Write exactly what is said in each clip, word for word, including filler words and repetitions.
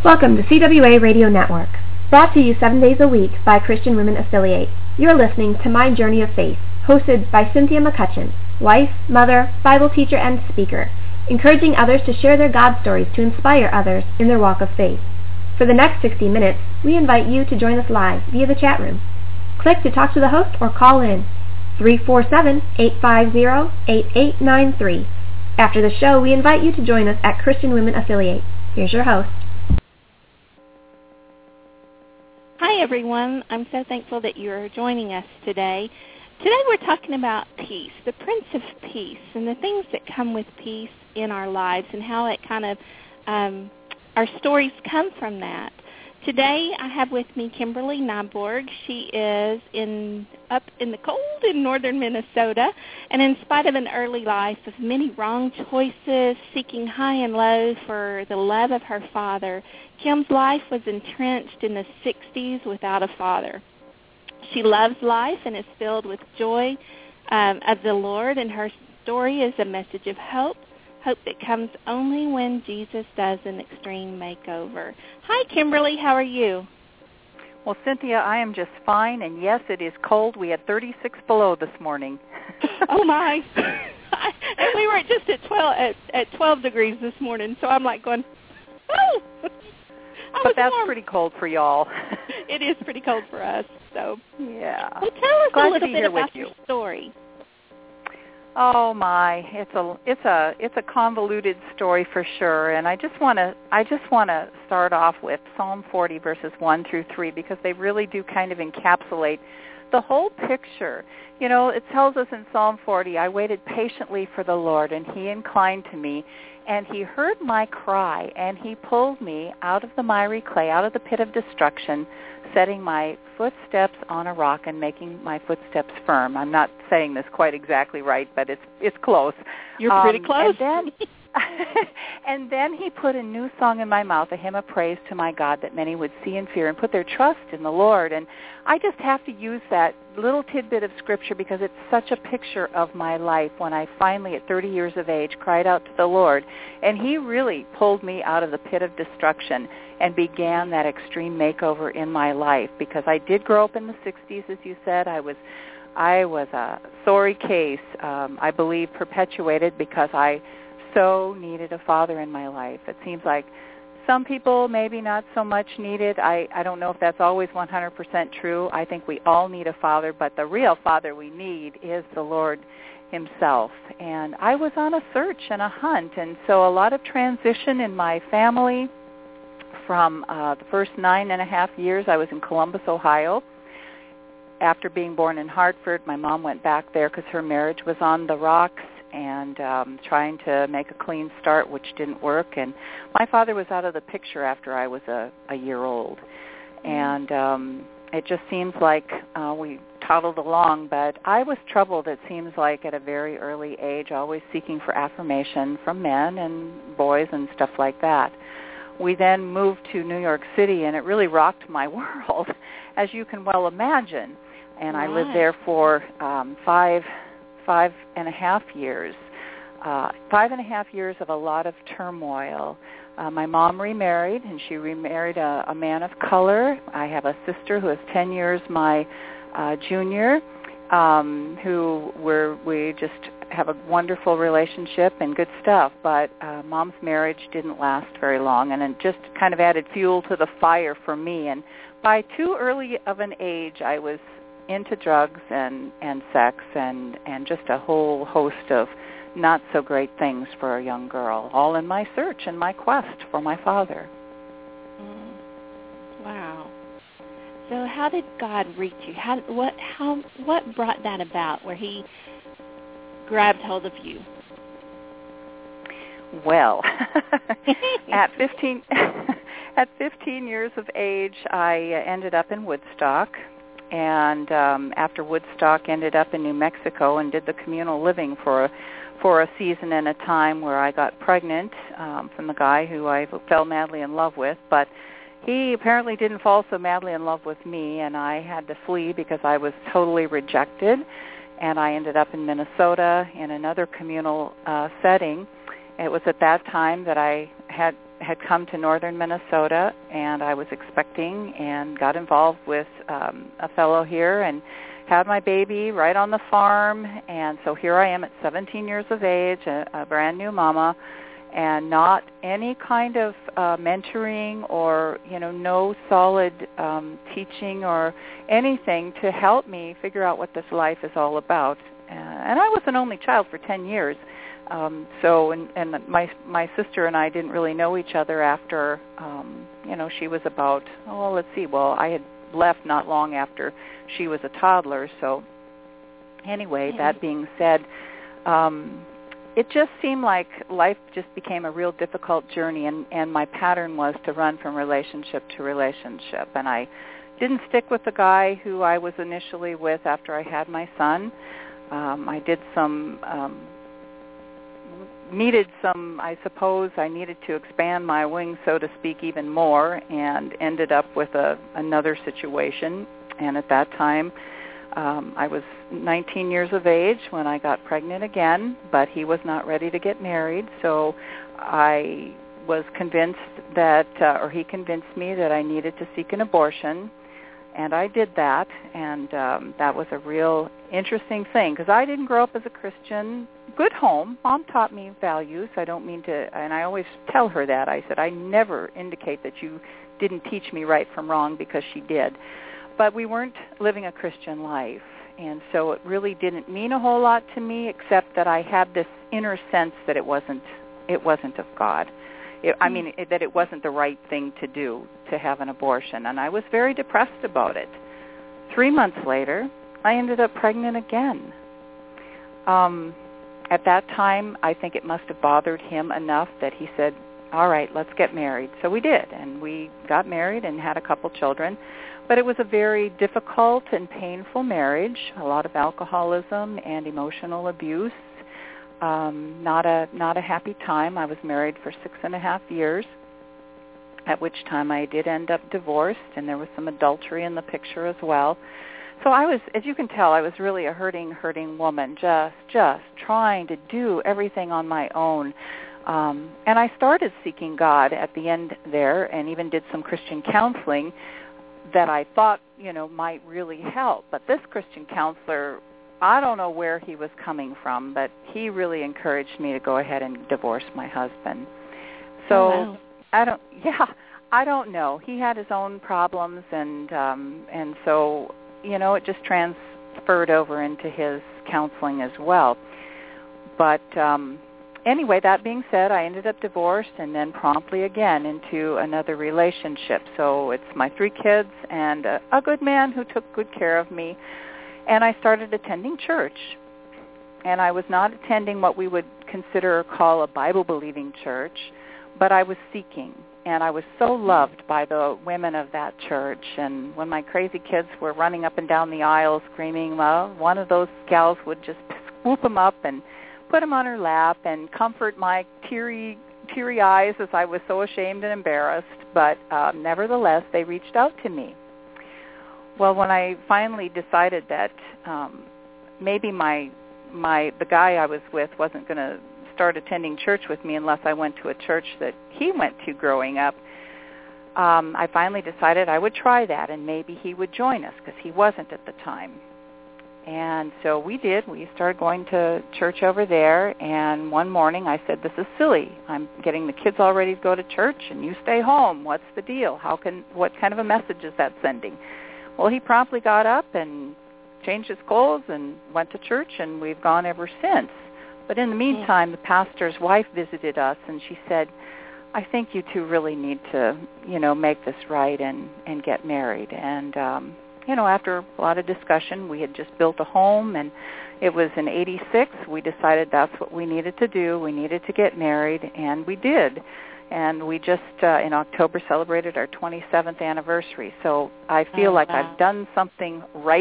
Welcome to C W A Radio Network, brought to you seven days a week by Christian Women Affiliate. You're listening to My Journey of Faith, hosted by Cynthia McCutcheon, wife, mother, Bible teacher, and speaker, encouraging others to share their God stories to inspire others in their walk of faith. For the next sixty minutes, we invite you to join us live via the chat room. Click to talk to the host or call in three four seven, eight five zero, eight eight nine three. After the show, we invite you to join us at Christian Women Affiliate. Here's your host. Hi, everyone. I'm so thankful that you're joining us today. Today we're talking about peace, the Prince of Peace, and the things that come with peace in our lives and how it kind of, um, our stories come from that. Today I have with me Kimberly Nyborg. She is in up in the cold in northern Minnesota, and in spite of an early life of many wrong choices, seeking high and low for the love of her father, Kim's life was entrenched in the sixties without a father. She loves life and is filled with joy um, of the Lord, and her story is a message of hope, hope that comes only when Jesus does an extreme makeover. Hi, Kimberly. How are you? Well, Cynthia, I am just fine, and yes, it is cold. We had thirty-six below this morning. Oh, my. And we were just at twelve, at, at twelve degrees this morning, so I'm like going, oh. But that's warm. Pretty cold for y'all. It is pretty cold for us. So yeah. Well, tell us Glad a little to be bit here about with your you. story. Oh my, it's a it's a it's a convoluted story for sure, and I just want to I just want to start off with Psalm forty verses one through three because they really do kind of encapsulate the whole picture. You know, it tells us in Psalm forty, I waited patiently for the Lord, and he inclined to me, and he heard my cry, and he pulled me out of the miry clay, out of the pit of destruction, setting my footsteps on a rock and making my footsteps firm. I'm not saying this quite exactly right, but it's it's close. You're pretty um, close. And then, and then he put a new song in my mouth, a hymn of praise to my God, that many would see and fear and put their trust in the Lord. And I just have to use that little tidbit of scripture because it's such a picture of my life when I finally, at thirty years of age, cried out to the Lord. And he really pulled me out of the pit of destruction and began that extreme makeover in my life, because I did grow up in the sixties, as you said. I was I was a sorry case, um, I believe, perpetuated because I so needed a father in my life. It seems like some people maybe not so much needed. I, I don't know if that's always one hundred percent true. I think we all need a father, but the real father we need is the Lord himself. And I was on a search and a hunt, and so a lot of transition in my family. From uh, the first nine and a half years, I was in Columbus, Ohio. After being born in Hartford, my mom went back there because her marriage was on the rocks and um, trying to make a clean start, which didn't work. And my father was out of the picture after I was a, a year old. And um, it just seems like uh, we toddled along, but I was troubled, it seems like, at a very early age, always seeking for affirmation from men and boys and stuff like that. We then moved to New York City, and it really rocked my world, as you can well imagine. And right. I lived there for um, five, five and a half years. Uh, five and a half years of a lot of turmoil. Uh, my mom remarried, and she remarried a, a man of color. I have a sister who is ten years my uh, junior, um, who we're, we just have a wonderful relationship and good stuff, but uh, Mom's marriage didn't last very long, and it just kind of added fuel to the fire for me. And by too early of an age, I was into drugs and, and sex and, and just a whole host of not so great things for a young girl, all in my search and my quest for my father. Mm. Wow. So how did God reach you? How what how what brought that about where he grabbed hold of you? Well, at fifteen at fifteen years of age, I ended up in Woodstock, and um, after Woodstock, ended up in New Mexico and did the communal living for a, for a season and a time where I got pregnant um, from the guy who I fell madly in love with, but he apparently didn't fall so madly in love with me, and I had to flee because I was totally rejected. And I ended up in Minnesota in another communal uh, setting. It was at that time that I had had come to northern Minnesota, and I was expecting and got involved with um, a fellow here and had my baby right on the farm. And so here I am at seventeen years of age, a, a brand new mama, and not any kind of uh, mentoring or, you know, no solid um, teaching or anything to help me figure out what this life is all about. Uh, and I was an only child for ten years. Um, so, and, and my my sister and I didn't really know each other after, um, you know, she was about, oh, let's see, well, I had left not long after she was a toddler. So anyway, mm-hmm. that being said, um, it just seemed like life just became a real difficult journey, and, and my pattern was to run from relationship to relationship. And I didn't stick with the guy who I was initially with after I had my son. Um, I did some... Um, needed some, I suppose, I needed to expand my wings, so to speak, even more, and ended up with a, another situation. And at that time, um, I was nineteen years of age when I got pregnant again, but he was not ready to get married, so I was convinced that, uh, or he convinced me that I needed to seek an abortion. And I did that, and um, that was a real interesting thing, because I didn't grow up as a Christian. Good home. Mom taught me values. I don't mean to, and I always tell her that. I said, I never indicate that you didn't teach me right from wrong, because she did. But we weren't living a Christian life, and so it really didn't mean a whole lot to me, except that I had this inner sense that it wasn't, it wasn't of God. It, I mean, it, that it wasn't the right thing to do, to have an abortion, and I was very depressed about it. Three months later, I ended up pregnant again. Um, at that time, I think it must have bothered him enough that he said, all right, let's get married. So we did, and we got married and had a couple children. But it was a very difficult and painful marriage, a lot of alcoholism and emotional abuse. Um, not a not a happy time. I was married for six and a half years, at which time I did end up divorced, and there was some adultery in the picture as well. So I was, as you can tell, I was really a hurting, hurting woman, just just trying to do everything on my own. Um, and I started seeking God at the end there, and even did some Christian counseling that I thought, you know, might really help. But this Christian counselor, I don't know where he was coming from, but he really encouraged me to go ahead and divorce my husband. So oh, wow. I don't, yeah, I don't know. He had his own problems, and um, and so, you know, it just transferred over into his counseling as well. But um, anyway, that being said, I ended up divorced and then promptly again into another relationship. So it's my three kids and a, a good man who took good care of me. And I started attending church. And I was not attending what we would consider or call a Bible-believing church, but I was seeking. And I was so loved by the women of that church. And when my crazy kids were running up and down the aisle screaming, well, one of those gals would just swoop them up and put them on her lap and comfort my teary, teary eyes as I was so ashamed and embarrassed. But uh, nevertheless, they reached out to me. Well, when I finally decided that um, maybe my my the guy I was with wasn't going to start attending church with me unless I went to a church that he went to growing up, um, I finally decided I would try that, and maybe he would join us, because he wasn't at the time. And so we did. We started going to church over there, and one morning I said, this is silly. I'm getting the kids all ready to go to church, and you stay home. What's the deal? How can? What kind of a message is that sending? Well, he promptly got up and changed his clothes and went to church, and we've gone ever since. But in the meantime, the pastor's wife visited us, and she said, I think you two really need to, you know, make this right and, and get married. And, um, you know, after a lot of discussion, we had just built a home, and it was in eighty-six. We decided that's what we needed to do. We needed to get married, and we did. And we just, uh, in October, celebrated our twenty-seventh anniversary. So I feel oh, like wow. I've done something right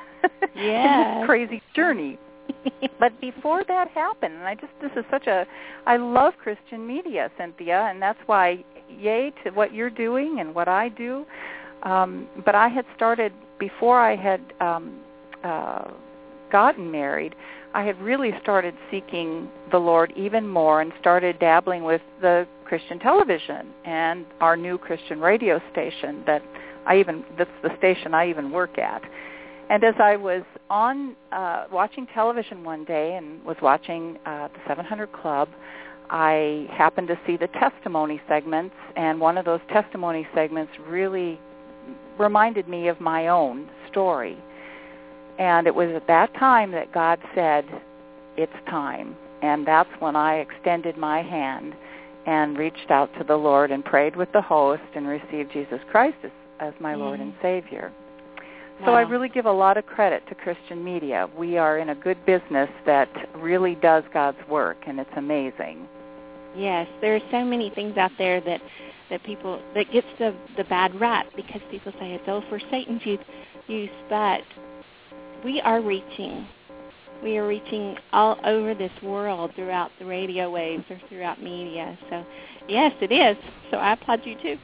yes. in this crazy journey. But before that happened, and I just, this is such a, I love Christian media, Cynthia, and that's why, yay to what you're doing and what I do. Um, but I had started, before I had um, uh, gotten married, I had really started seeking the Lord even more and started dabbling with the Christian television and our new Christian radio station that I even, that's the station I even work at. And as I was on uh, watching television one day and was watching uh, the seven hundred Club, I happened to see the testimony segments, and one of those testimony segments really reminded me of my own story. And it was at that time that God said, it's time. And that's when I extended my hand and reached out to the Lord and prayed with the host and received Jesus Christ as, as my mm. Lord and Savior. Wow. So I really give a lot of credit to Christian media. We are in a good business that really does God's work, and it's amazing. Yes, there are so many things out there that, that people, that gets the, the bad rap because people say it's all for Satan's use, but we are reaching. We are reaching all over this world throughout the radio waves or throughout media. So, yes, it is. So I applaud you, too.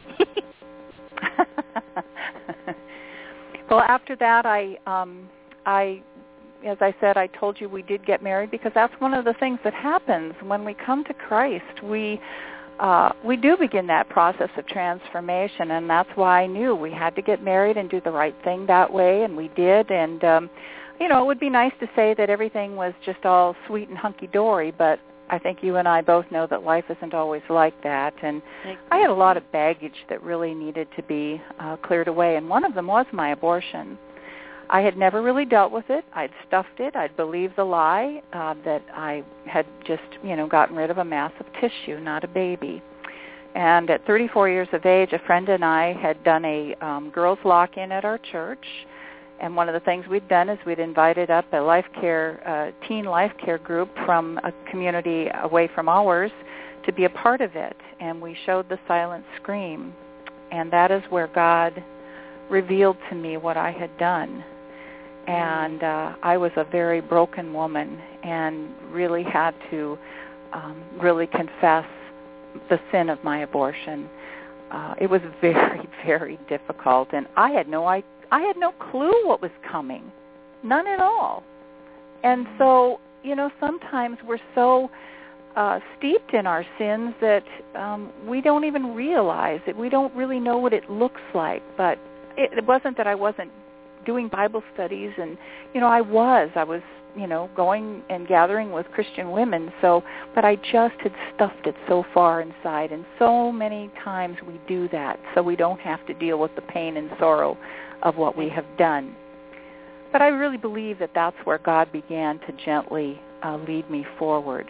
Well, after that, I, um, I, as I said, I told you we did get married because that's one of the things that happens when we come to Christ. We uh, we do begin that process of transformation, and that's why I knew we had to get married and do the right thing that way, and we did. And, um, you know, it would be nice to say that everything was just all sweet and hunky-dory, but I think you and I both know that life isn't always like that. And I had a lot of baggage that really needed to be uh, cleared away, and one of them was my abortion. I had never really dealt with it. I'd stuffed it. I'd believed the lie uh, that I had just, you know, gotten rid of a mass of tissue, not a baby. And at thirty-four years of age, a friend and I had done a um, girls' lock-in at our church. And one of the things we'd done is we'd invited up a life care, uh, teen life care group from a community away from ours to be a part of it. And we showed the silent scream. And that is where God revealed to me what I had done. And uh, I was a very broken woman and really had to um, really confess the sin of my abortion. Uh, it was very, very difficult, and I had no I, I had no clue what was coming, none at all. And so, you know, sometimes we're so uh, steeped in our sins that um, we don't even realize it. We don't really know what it looks like. But it, it wasn't that I wasn't doing Bible studies, and you know, I was, I was, you know, going and gathering with Christian women. So, but I just had stuffed it so far inside, and so many times we do that, so we don't have to deal with the pain and sorrow of what we have done. But I really believe that that's where God began to gently uh, lead me forward.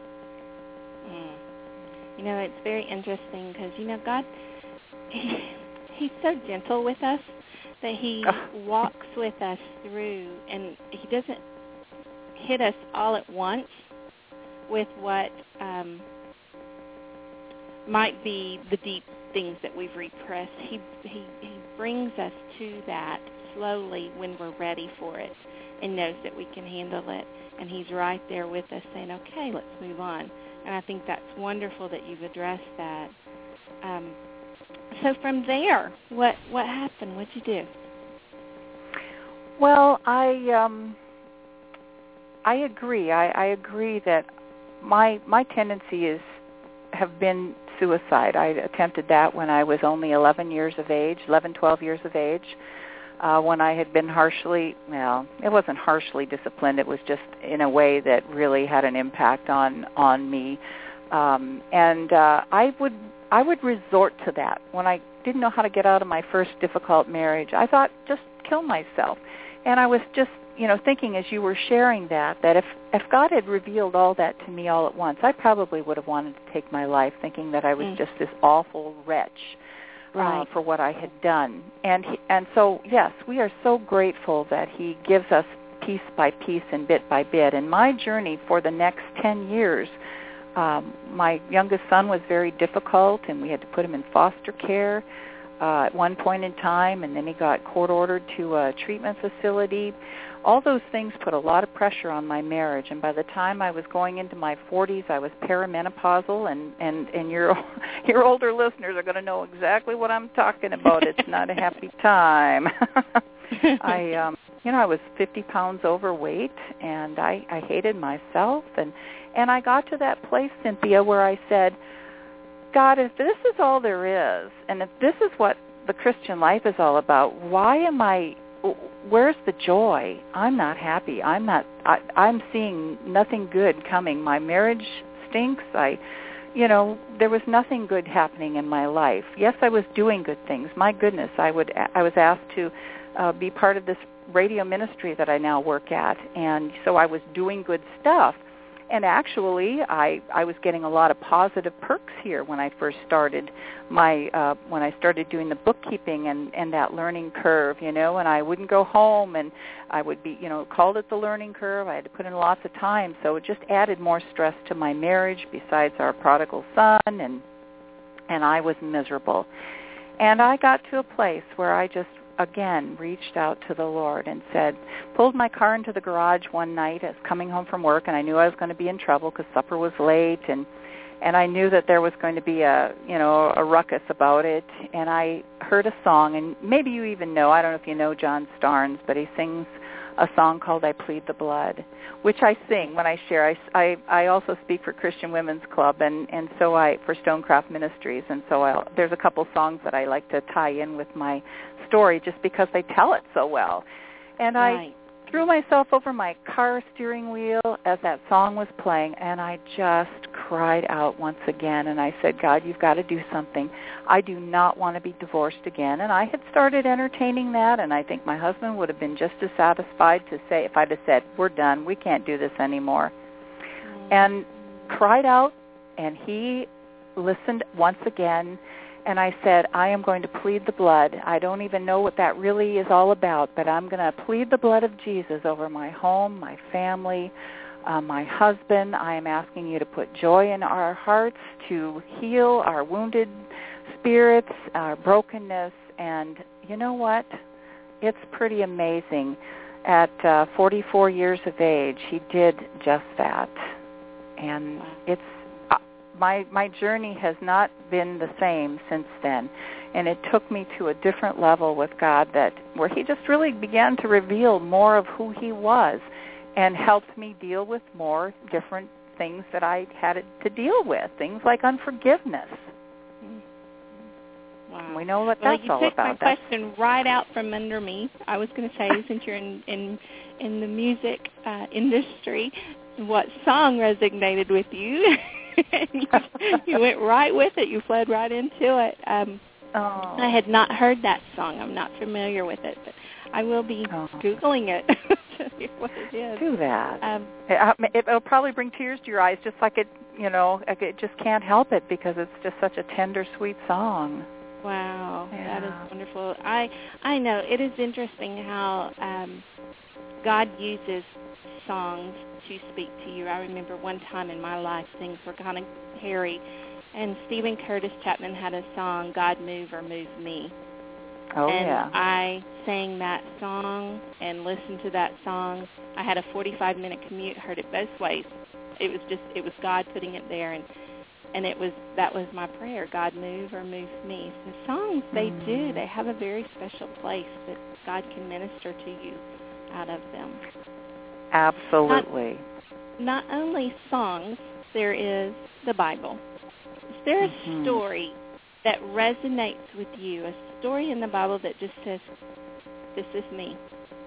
Mm. You know, it's very interesting because you know, God, he, He's so gentle with us that He oh. walks with us through, and He doesn't hit us all at once with what um, might be the deep things that we've repressed. He, he he brings us to that slowly when we're ready for it and knows that we can handle it. And He's right there with us saying, okay, let's move on. And I think that's wonderful that you've addressed that. Um, so from there, what what happened? What'd you do? Well, I um, I agree. I, I agree that my my tendency is have been suicide. I attempted that when I was only eleven years of age, eleven, twelve years of age, uh, when I had been harshly, well, it wasn't harshly disciplined. It was just in a way that really had an impact on on me. Um, and uh, I would I would resort to that when I didn't know how to get out of my first difficult marriage. I thought, just kill myself. And I was just, you know, thinking as you were sharing that, that if, if God had revealed all that to me all at once, I probably would have wanted to take my life, thinking that I was mm. just this awful wretch right. uh, for what I had done. And he, and so, yes, we are so grateful that He gives us piece by piece and bit by bit. And my journey for the next ten years, um, my youngest son was very difficult, and we had to put him in foster care uh, at one point in time, and then he got court-ordered to a treatment facility. All those things put a lot of pressure on my marriage, and by the time I was going into my forties, I was perimenopausal, and, and, and your your older listeners are going to know exactly what I'm talking about. It's not a happy time. I, um, you know, I was fifty pounds overweight, and I, I hated myself. And, and I got to that place, Cynthia, where I said, God, if this is all there is, and if this is what the Christian life is all about, why am I, where's the joy? I'm not happy. I'm not, I, I'm seeing nothing good coming. My marriage stinks. I, you know, there was nothing good happening in my life. Yes, I was doing good things. My goodness, I would, I was asked to uh, be part of this radio ministry that I now work at, and so I was doing good stuff. And actually, I, I was getting a lot of positive perks here when I first started my uh, when I started doing the bookkeeping and, and that learning curve, you know. And I wouldn't go home, and I would be, you know, called it the learning curve. I had to put in lots of time, so it just added more stress to my marriage. Besides our prodigal son, and and I was miserable. And I got to a place where I just again reached out to the Lord and said, pulled my car into the garage one night as coming home from work, and I knew I was going to be in trouble because supper was late, and and I knew that there was going to be a, you know, a ruckus about it. And I heard a song, and maybe you even know, I don't know if you know John Starnes, but he sings a song called I Plead the Blood, which I sing when I share. I, I, I also speak for Christian Women's Club, and, and so I, for Stonecraft Ministries, and so I'll, there's a couple songs that I like to tie in with my story just because they tell it so well. And right. I threw myself over my car steering wheel as that song was playing, and I just cried out once again, and I said, God, you've got to do something. I do not want to be divorced again. And I had started entertaining that, and I think my husband would have been just as satisfied to say, if I'd have said, we're done, we can't do this anymore. Mm-hmm. And cried out, and he listened once again. And I said, I am going to plead the blood. I don't even know what that really is all about, but I'm going to plead the blood of Jesus over my home, my family, uh, my husband. I am asking you to put joy in our hearts, to heal our wounded spirits, our brokenness. And you know what? It's pretty amazing. At uh, forty-four years of age, he did just that. And it's My my journey has not been the same since then, and it took me to a different level with God, that where he just really began to reveal more of who he was and helped me deal with more different things that I had to deal with, things like unforgiveness. Wow. We know what well, that's all you took about. my question right out from under me. I was going to say, since you're in, in, in the music uh, industry, what song resonated with you? you, you went right with it. You fled right into it. Um, oh. I had not heard that song. I'm not familiar with it, but I will be oh. Googling it to hear what it is. Do that. Um, it, it'll probably bring tears to your eyes, just like it, you know, it just can't help it because it's just such a tender, sweet song. Wow, yeah. that is wonderful. I I know it is interesting how um, God uses songs to speak to you. I remember one time in my life things were kind of hairy, and Stephen Curtis Chapman had a song, God Move or Move Me. Oh, and yeah. I sang that song and listened to that song. I had a forty-five minute commute, heard it both ways. It was just, it was God putting it there, and and it was, that was my prayer, God move or move me. So songs, they mm. do, they have a very special place that God can minister to you out of them. Absolutely. Not, not only songs, there is the Bible. Is there a mm-hmm. story that resonates with you, a story in the Bible that just says, this is me?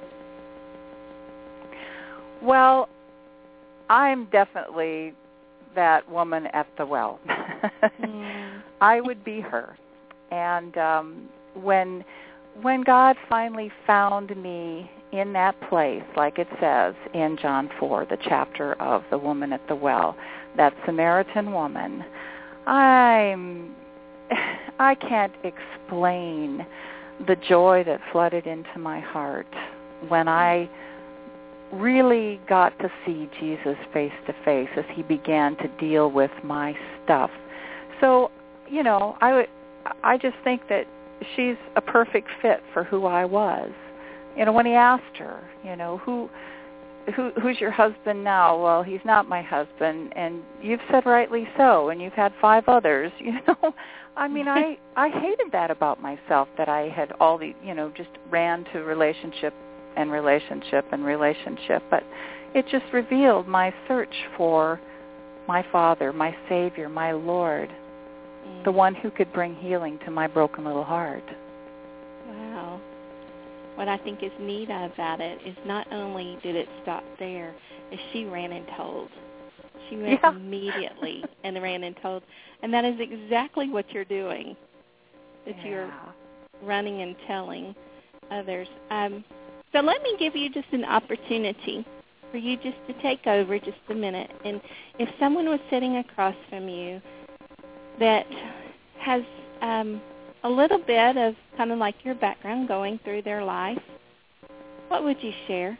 Well, I'm definitely that woman at the well. mm. I would be her. And um, when when God finally found me in that place, like it says in John four, the chapter of the woman at the well, that Samaritan woman, I'm, I can't explain the joy that flooded into my heart when I really got to see Jesus face to face as he began to deal with my stuff. So, you know, I would, I just think that she's a perfect fit for who I was. You know, when he asked her, you know, who who, who's your husband now? Well, he's not my husband, and you've said rightly so, and you've had five others, you know. I mean, I, I hated that about myself, that I had all the, you know, just ran to relationship and relationship and relationship, but it just revealed my search for my Father, my Savior, my Lord, mm. the one who could bring healing to my broken little heart. Wow. What I think is neat about it is not only did it stop there, is she ran and told. She went yeah. immediately and ran and told. And that is exactly what you're doing, that yeah. you're running and telling others. Um, so let me give you just an opportunity for you just to take over just a minute. And if someone was sitting across from you that has um, a little bit of kind of like your background going through their life, what would you share?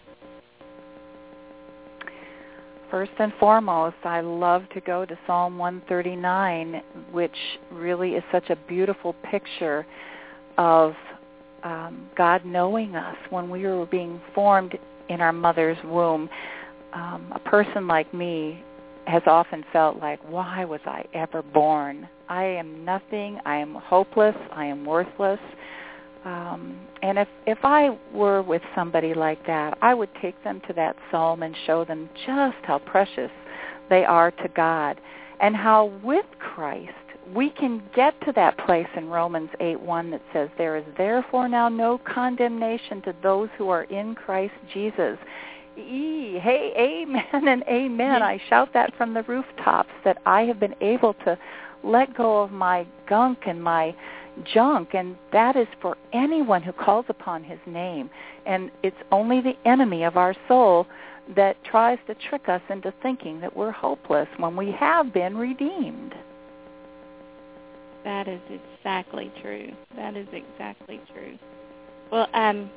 First and foremost, I love to go to Psalm one thirty-nine, which really is such a beautiful picture of um, God knowing us when we were being formed in our mother's womb. Um, a person like me has often felt like, why was I ever born? I am nothing. I am hopeless. I am worthless. Um, and if, if I were with somebody like that, I would take them to that psalm and show them just how precious they are to God, and how with Christ we can get to that place in Romans eight one that says, there is therefore now no condemnation to those who are in Christ Jesus. E, hey, amen and amen. I shout that from the rooftops, that I have been able to let go of my gunk and my junk, and that is for anyone who calls upon his name. And it's only the enemy of our soul that tries to trick us into thinking that we're hopeless when we have been redeemed. That is exactly true. That is exactly true. Well, um,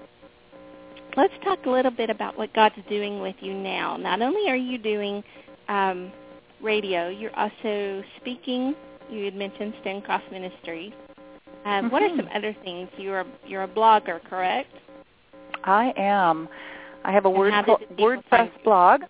let's talk a little bit about what God's doing with you now. Not only are you doing um, radio, you're also speaking. You had mentioned Stone Cross Ministries. Um, mm-hmm. What are some other things? You're a, you're a blogger, correct? I am. I have a word WordPress blog.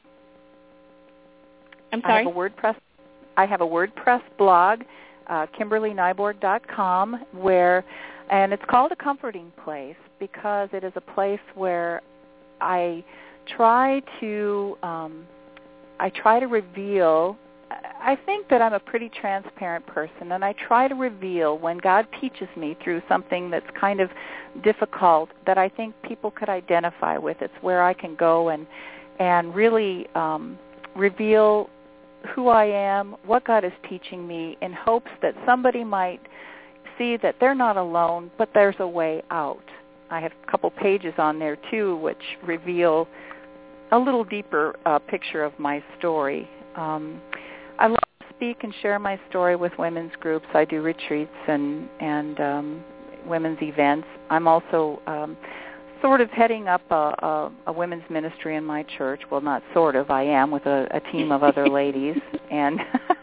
I'm sorry? I have a WordPress. I have a WordPress blog, uh, Kimberly Nyborg dot com, where, and it's called A Comforting Place because it is a place where I try to, um, I try to reveal. I think that I'm a pretty transparent person, and I try to reveal when God teaches me through something that's kind of difficult that I think people could identify with. It's where I can go and and really um, reveal who I am, what God is teaching me, in hopes that somebody might see that they're not alone, but there's a way out. I have a couple pages on there, too, which reveal a little deeper uh, picture of my story. Um, I love to speak and share my story with women's groups. I do retreats and, and um, women's events. I'm also um, sort of heading up a, a, a women's ministry in my church. Well, not sort of. I am, with a, a team of other ladies. And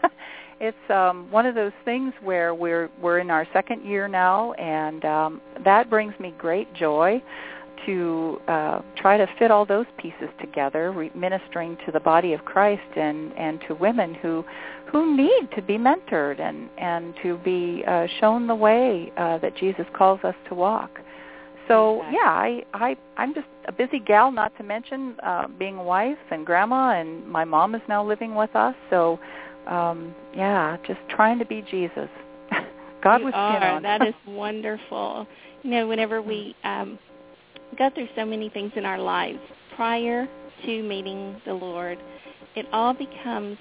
it's um, one of those things where we're, we're in our second year now, and um, that brings me great joy to uh, try to fit all those pieces together, re- ministering to the body of Christ and, and to women who who need to be mentored and, and to be uh, shown the way uh, that Jesus calls us to walk. So, exactly. yeah, I, I, I'm just a busy gal, not to mention uh, being a wife and grandma, and my mom is now living with us. So, um, yeah, just trying to be Jesus. God you with are. skin on. That is wonderful. You know, whenever we um, go through so many things in our lives prior to meeting the Lord, it all becomes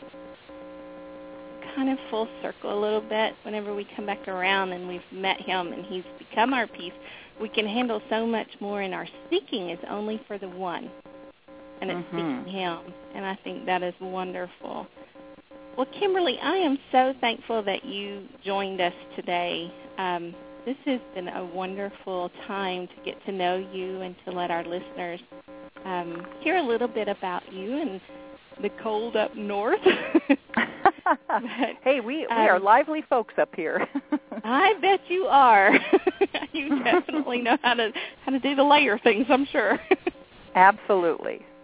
kind of full circle a little bit. Whenever we come back around and we've met him and he's become our peace, we can handle so much more, and our seeking is only for the one, and it's mm-hmm. seeking him, and I think that is wonderful. Well, Kimberly, I am so thankful that you joined us today. Um, this has been a wonderful time to get to know you and to let our listeners um, hear a little bit about you and the cold up north. But, hey, we, we um, are lively folks up here. I bet you are. You definitely know how to how to do the layer things, I'm sure. Absolutely.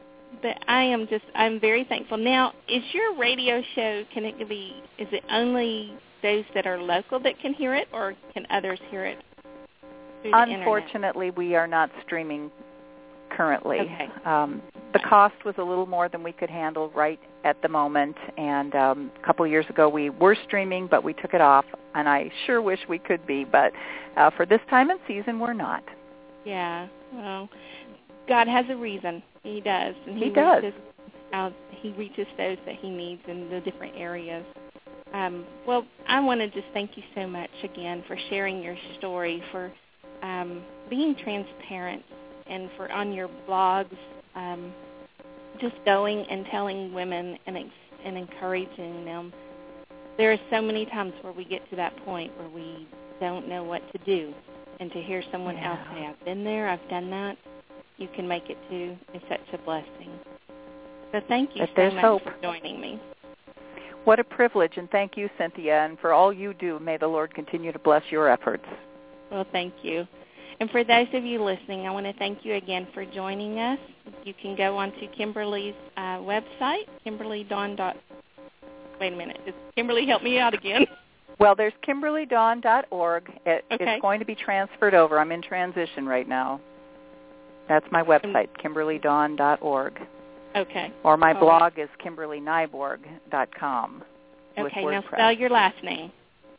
But I am just, I'm very thankful. Now, is your radio show, can it be, is it only those that are local that can hear it, or can others hear it through the Unfortunately, internet? we are not streaming currently. Okay. Um, the cost was a little more than we could handle right at the moment, and um, a couple of years ago we were streaming, but we took it off, and I sure wish we could be, but uh, for this time and season, we're not. Yeah, well, God has a reason. He does. And he, he does. Reaches out, he reaches those that he needs in the different areas. Um, well, I want to just thank you so much again for sharing your story, for um, being transparent, and for on your blogs, um, just going and telling women and, ex- and encouraging them. There are so many times where we get to that point where we don't know what to do, and to hear someone yeah. else say, I've been there, I've done that, you can make it too, is such a blessing. So thank you but so much hope. for joining me. What a privilege, and thank you, Cynthia, and for all you do. May the Lord continue to bless your efforts. Well, thank you. And for those of you listening, I want to thank you again for joining us. You can go on to Kimberly's uh, website, Kimberly Dawn. Wait a minute. Does Kimberly help me out again? Well, there's kimberly dawn dot org. It, okay. It's going to be transferred over. I'm in transition right now. That's my website, kimberly dawn dot org. Okay. Or my All blog right. is kimberly nyborg dot com. Okay, now spell your last name.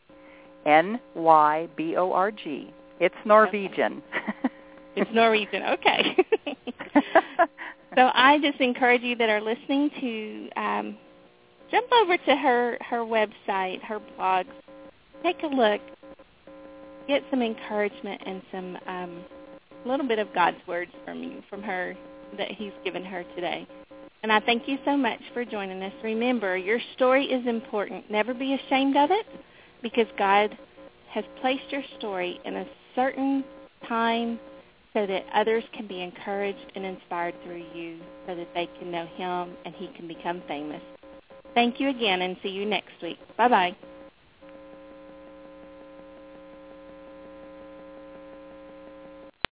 N Y B O R G. It's Norwegian. Okay. It's Norwegian. Okay. So I just encourage you that are listening to um, jump over to her, her website, her blogs. Take a look. Get some encouragement and some um, a little bit of God's words from you, from her, that he's given her today. And I thank you so much for joining us. Remember, your story is important. Never be ashamed of it, because God has placed your story in a certain time so that others can be encouraged and inspired through you, so that they can know him and he can become famous. Thank you again, and see you next week. Bye-bye.